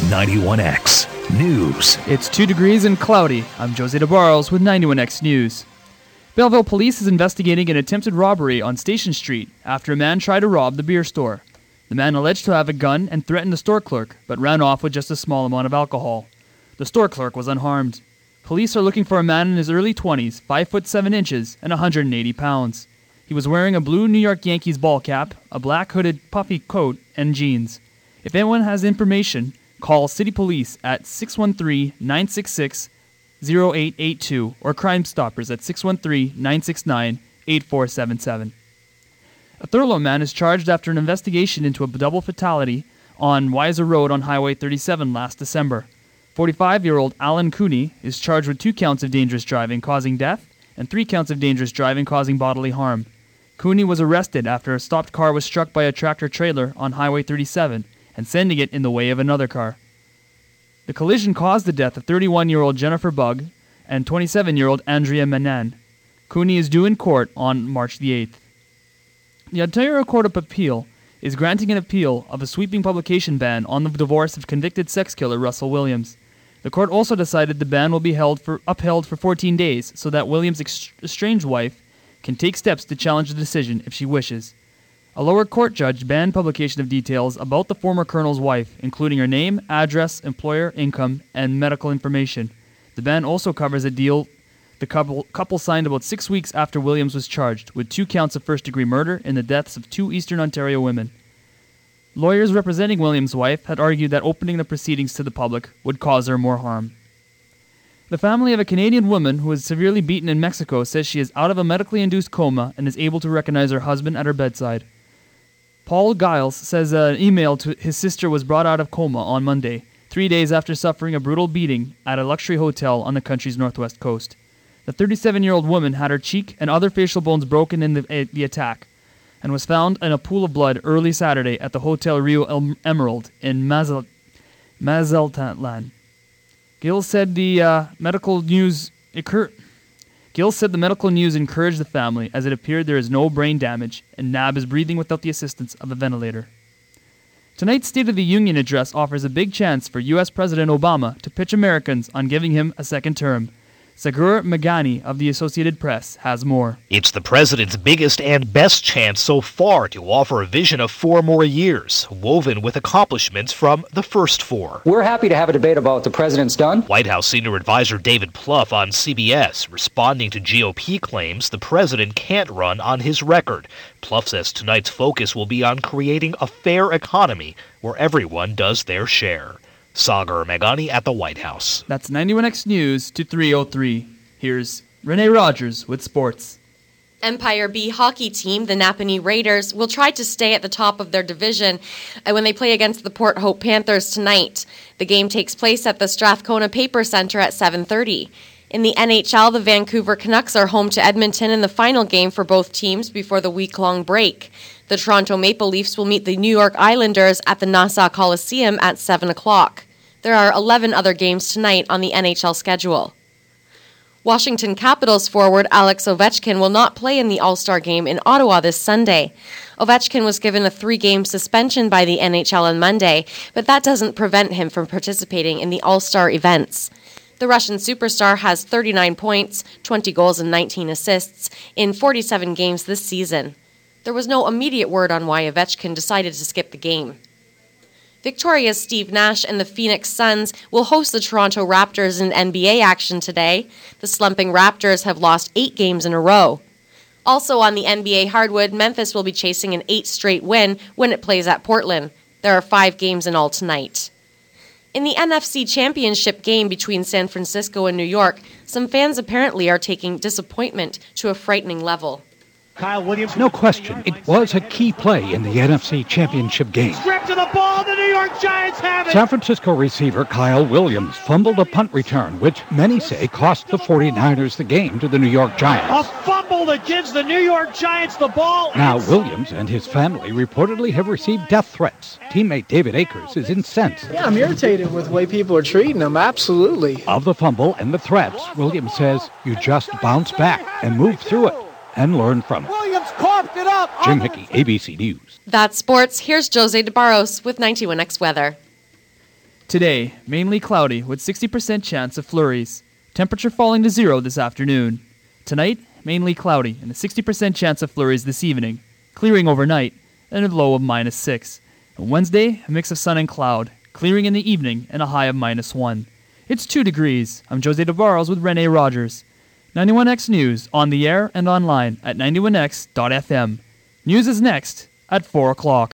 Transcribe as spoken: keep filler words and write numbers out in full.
ninety-one X News. It's two degrees and cloudy. I'm Jose DeBarros with ninety-one X News. Belleville Police is investigating an attempted robbery on Station Street after a man tried to rob the beer store. The man alleged to have a gun and threatened the store clerk, but ran off with just a small amount of alcohol. The store clerk was unharmed. Police are looking for a man in his early twenties, five foot seven inches, and one hundred eighty pounds. He was wearing a blue New York Yankees ball cap, a black hooded puffy coat, and jeans. If anyone has information, call City Police at six one three, nine six six, zero eight eight two or Crime Stoppers at six one three, nine six nine, eight four seven seven. A Thurlow man is charged after an investigation into a double fatality on Weiser Road on Highway thirty-seven last December. forty-five-year-old Alan Cooney is charged with two counts of dangerous driving causing death and three counts of dangerous driving causing bodily harm. Cooney was arrested after a stopped car was struck by a tractor-trailer on Highway thirty-seven and sending it in the way of another car. The collision caused the death of thirty-one-year-old Jennifer Bugg and twenty-seven-year-old Andrea Manan. Cooney is due in court on March the eighth. The Ontario Court of Appeal is granting an appeal of a sweeping publication ban on the divorce of convicted sex killer Russell Williams. The court also decided the ban will be held for, upheld for fourteen days so that Williams' ex- estranged wife can take steps to challenge the decision if she wishes. A lower court judge banned publication of details about the former colonel's wife, including her name, address, employer, income, and medical information. The ban also covers a deal the couple, couple signed about six weeks after Williams was charged with two counts of first-degree murder in the deaths of two Eastern Ontario women. Lawyers representing Williams' wife had argued that opening the proceedings to the public would cause her more harm. The family of a Canadian woman who was severely beaten in Mexico says she is out of a medically induced coma and is able to recognize her husband at her bedside. Paul Giles says an email to his sister was brought out of coma on Monday, three days after suffering a brutal beating at a luxury hotel on the country's northwest coast. The thirty-seven-year-old woman had her cheek and other facial bones broken in the, uh, the attack and was found in a pool of blood early Saturday at the Hotel Rio El- Emerald in Mazal- Mazatlan. Gill said the uh, medical news occur- Gill said the medical news encouraged the family as it appeared there is no brain damage and Nab is breathing without the assistance of a ventilator. Tonight's State of the Union address offers a big chance for U S President Obama to pitch Americans on giving him a second term. Sagur Meghani of the Associated Press has more. It's the president's biggest and best chance so far to offer a vision of four more years, woven with accomplishments from the first four. We're happy to have a debate about what the president's done. White House senior advisor David Plouffe on C B S, responding to G O P claims the president can't run on his record. Plouffe says tonight's focus will be on creating a fair economy where everyone does their share. Sagar Meghani at the White House. That's ninety-one X News to three oh three. Here's Renee Rogers with sports. Empire B hockey team, the Napanee Raiders, will try to stay at the top of their division when they play against the Port Hope Panthers tonight. The game takes place at the Strathcona Paper Centre at seven thirty. In the N H L, the Vancouver Canucks are home to Edmonton in the final game for both teams before the week-long break. The Toronto Maple Leafs will meet the New York Islanders at the Nassau Coliseum at seven o'clock. There are eleven other games tonight on the N H L schedule. Washington Capitals forward Alex Ovechkin will not play in the All-Star game in Ottawa this Sunday. Ovechkin was given a three-game suspension by the N H L on Monday, but that doesn't prevent him from participating in the All-Star events. The Russian superstar has thirty-nine points, twenty goals and nineteen assists in forty-seven games this season. There was no immediate word on why Ovechkin decided to skip the game. Victoria's Steve Nash and the Phoenix Suns will host the Toronto Raptors in N B A action today. The slumping Raptors have lost eight games in a row. Also on the N B A hardwood, Memphis will be chasing an eighth straight win when it plays at Portland. There are five games in all tonight. In the N F C Championship game between San Francisco and New York, some fans apparently are taking disappointment to a frightening level. Kyle Williams. No question, it was a key play in the N F C Championship game. Script to the ball, the New York Giants have it! San Francisco receiver Kyle Williams fumbled a punt return, which many say cost the 49ers the game to the New York Giants. A fumble that gives the New York Giants the ball. Now Williams and his family reportedly have received death threats. Teammate David Akers is incensed. Yeah, I'm irritated with the way people are treating him, absolutely. Of the fumble and the threats, Williams says you just bounce back and move through it and learn from it. Williams carved it up. Jim Hickey, A B C News. That's sports. Here's Jose DeBarros with ninety-one X Weather. Today, mainly cloudy with sixty percent chance of flurries. Temperature falling to zero this afternoon. Tonight, mainly cloudy and a sixty percent chance of flurries this evening. Clearing overnight and a low of minus six. On Wednesday, a mix of sun and cloud. Clearing in the evening and a high of minus one. It's two degrees. I'm Jose DeBarros with Renee Rogers. ninety-one X News on the air and online at ninety-one x dot f m. News is next at four o'clock.